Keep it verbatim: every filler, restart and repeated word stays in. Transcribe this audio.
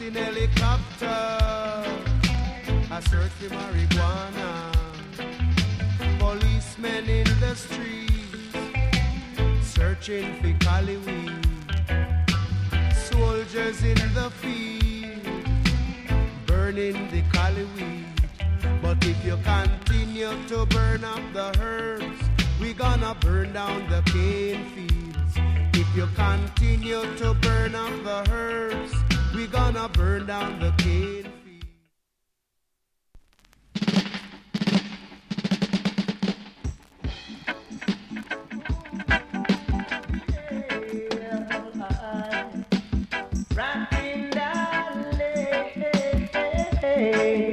in helicopter, a search for marijuana. Policemen in the streets, searching for cali weed. Soldiers in the field, burning the cali weed. But if you continue to burn up the herbs, we gonna burn down the cane fields. If you continue to burn up the herbs, we gonna burn down the cane fields. Rockin' down the lane.